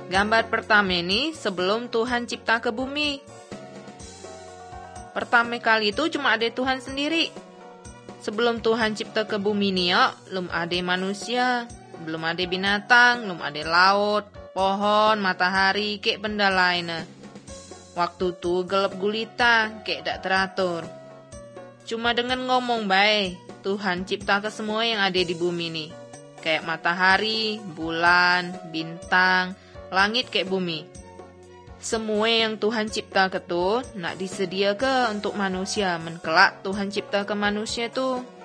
Gambar pertama ini sebelum Tuhan cipta ke bumi. Pertama kali itu cuma ada Tuhan sendiri. Sebelum Tuhan cipta ke bumi ini belum ada manusia, belum ada binatang, belum ada laut, pohon, matahari, kayak benda lain. Waktu itu gelap gulita, kayak tak teratur. Cuma dengan ngomong baik, Tuhan cipta ke semua yang ada di bumi ini. Kayak matahari, bulan, bintang, langit kayak bumi. Semua yang Tuhan cipta ke tuh nak disedia ke untuk manusia. Menkelak Tuhan cipta ke manusia tuh